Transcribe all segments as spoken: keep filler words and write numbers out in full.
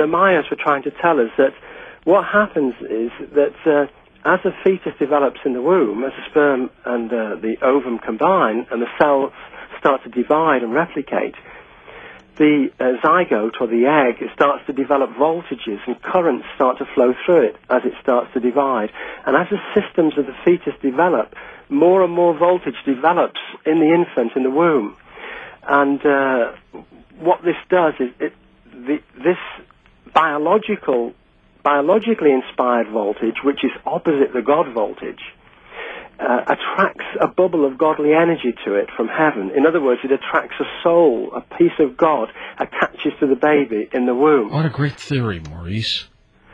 the Mayas were trying to tell us that what happens is that uh, as a fetus develops in the womb, as the sperm and uh, the ovum combine and the cells start to divide and replicate, the uh, zygote, or the egg, it starts to develop voltages and currents start to flow through it as it starts to divide. And as the systems of the fetus develop, more and more voltage develops in the infant in the womb. And uh, what this does is it, the, this biological, biologically inspired voltage, which is opposite the God voltage, Uh, attracts a bubble of godly energy to it from heaven. In other words, it attracts a soul, a piece of God, attaches to the baby in the womb. What a great theory, Maurice.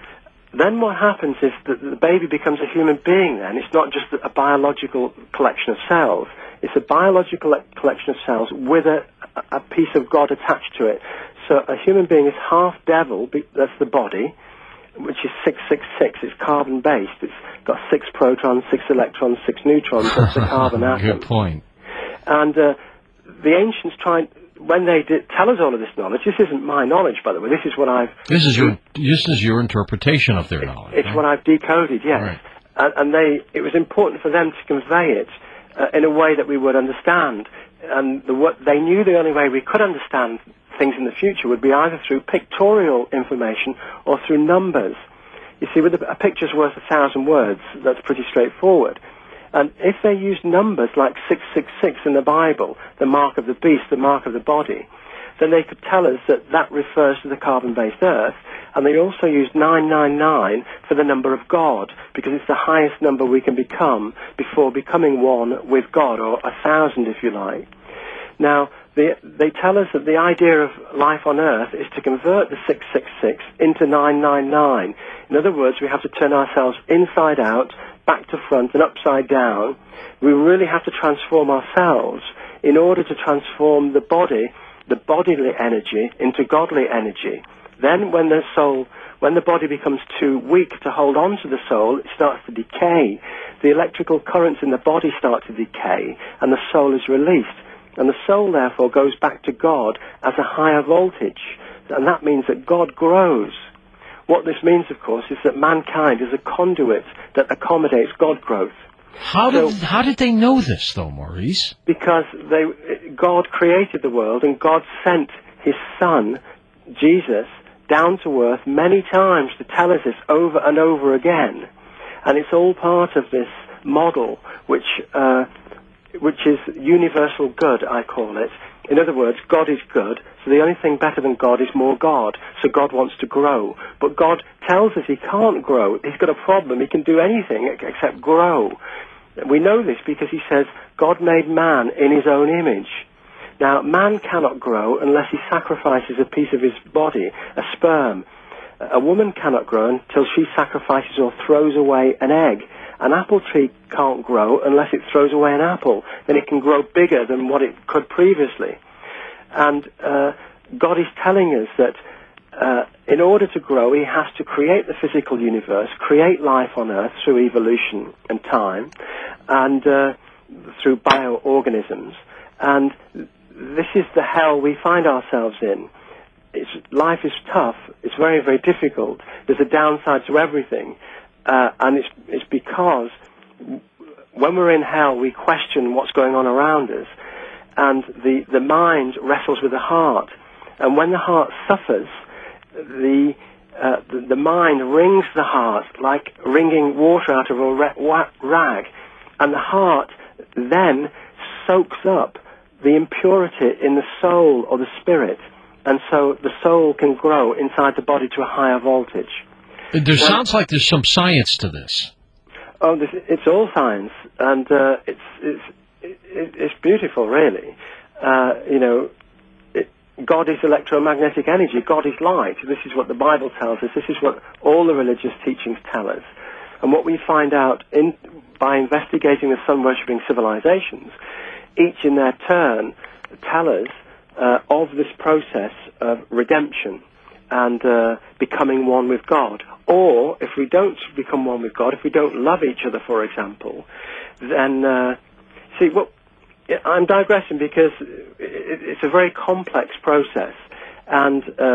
Then what happens is that the baby becomes a human being then. It's not just a biological collection of cells. It's a biological collection of cells with a, a piece of God attached to it. So a human being is half devil, that's the body, which is six six six. It's carbon-based. It's got six protons, six electrons, six neutrons. That's the carbon atom. Good point. And uh, the ancients tried, when they did tell us all of this knowledge, this isn't my knowledge, by the way. This is what I've... This is your this is your interpretation of their knowledge. It's right? What I've decoded, yes. Right. And, and they, it was important for them to convey it uh, in a way that we would understand. And the, what, they knew the only way we could understand things in the future would be either through pictorial information or through numbers. You see, with a, a picture's worth a thousand words, that's pretty straightforward. And if they used numbers like six six six in the Bible, the mark of the beast, the mark of the body, then they could tell us that that refers to the carbon-based earth. And they also used nine nine nine for the number of God, because it's the highest number we can become before becoming one with God, or a thousand if you like. Now, They, they tell us that the idea of life on Earth is to convert the six six six into nine nine nine. In other words, we have to turn ourselves inside out, back to front, and upside down. We really have to transform ourselves in order to transform the body, the bodily energy, into godly energy. Then when the soul, when the body becomes too weak to hold on to the soul, it starts to decay. The electrical currents in the body start to decay, and the soul is released. And the soul, therefore, goes back to God as a higher voltage. And that means that God grows. What this means, of course, is that mankind is a conduit that accommodates God growth. How did, so, how did they know this, though, Maurice? Because they, God created the world, and God sent his Son, Jesus, down to earth many times to tell us this over and over again. And it's all part of this model, which... Uh, which is universal good, I call it. In other words, God is good, so the only thing better than God is more God. So God wants to grow. But God tells us he can't grow. He's got a problem. He can do anything except grow. We know this because he says, God made man in his own image. Now, man cannot grow unless he sacrifices a piece of his body, a sperm. A woman cannot grow until she sacrifices or throws away an egg. An apple tree can't grow unless it throws away an apple. Then it can grow bigger than what it could previously. And uh, God is telling us that uh, in order to grow, he has to create the physical universe, create life on Earth through evolution and time, and uh, through bioorganisms. And this is the hell we find ourselves in. It's, life is tough. It's very, very difficult. There's a downside to everything. Uh, and it's, it's because when we're in hell, we question what's going on around us. And the, the mind wrestles with the heart. And when the heart suffers, the, uh, the, the mind wrings the heart like wringing water out of a rag. And the heart then soaks up the impurity in the soul or the spirit. And so the soul can grow inside the body to a higher voltage. There well, sounds like there's some science to this. Oh, this, it's all science, and uh, it's it's it, it's beautiful, really. Uh, you know, it, God is electromagnetic energy. God is light. This is what the Bible tells us. This is what all the religious teachings tell us. And what we find out in by investigating the sun-worshipping civilizations, each in their turn tell us uh, of this process of redemption and uh, becoming one with God. Or, if we don't become one with God, if we don't love each other, for example, then, uh, see, well, I'm digressing because it, it's a very complex process, and uh,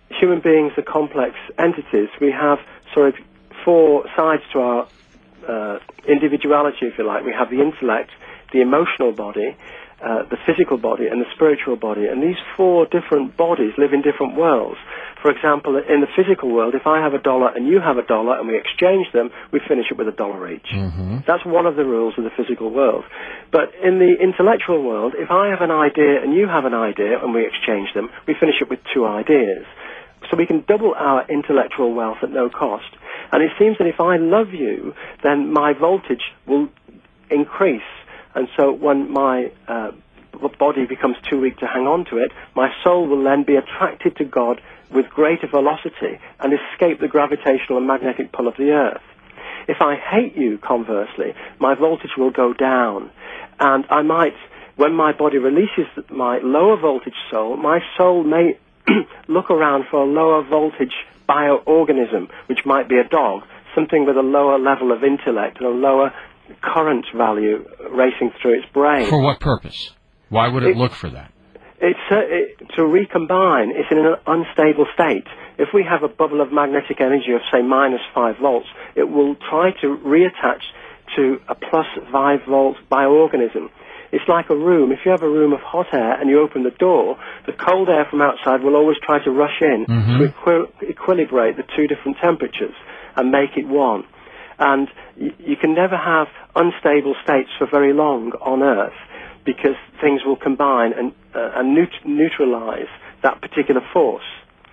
human beings are complex entities. We have sort of four sides to our uh, individuality, if you like. We have the intellect, the emotional body, uh, the physical body, and the spiritual body. And these four different bodies live in different worlds. For example, in the physical world, if I have a dollar and you have a dollar and we exchange them, we finish it with a dollar each. Mm-hmm. That's one of the rules of the physical world. But in the intellectual world, if I have an idea and you have an idea and we exchange them, we finish it with two ideas. So we can double our intellectual wealth at no cost. And it seems that if I love you, then my voltage will increase. And so when my uh, body becomes too weak to hang on to it, my soul will then be attracted to God with greater velocity and escape the gravitational and magnetic pull of the earth. If I hate you, conversely, my voltage will go down. And I might, when my body releases my lower voltage soul, my soul may look around for a lower voltage bioorganism, which might be a dog, something with a lower level of intellect and a lower current value racing through its brain. For what purpose? Why would it, it look for that? It's uh, it, to recombine. It's in an unstable state. If we have a bubble of magnetic energy of, say, minus five volts, it will try to reattach to a plus five volt bioorganism. It's like a room. If you have a room of hot air and you open the door, the cold air from outside will always try to rush in mm-hmm. to equi- equilibrate the two different temperatures and make it one. And y- you can never have unstable states for very long on Earth, because things will combine and, uh, and neut- neutralize that particular force.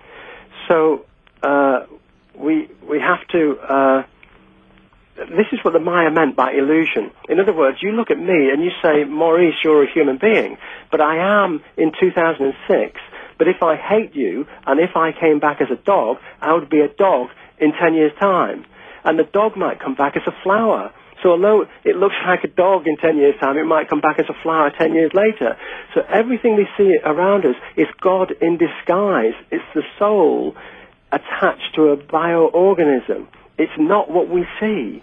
So uh, we we have to. Uh, this is what the Maya meant by illusion. In other words, you look at me and you say, Maurice, you're a human being, but I am in two thousand six. But if I hate you and if I came back as a dog, I would be a dog in ten years' time, and the dog might come back as a flower. So although it looks like a dog in ten years' time, it might come back as a flower ten years later. So everything we see around us is God in disguise. It's the soul attached to a bioorganism. It's not what we see.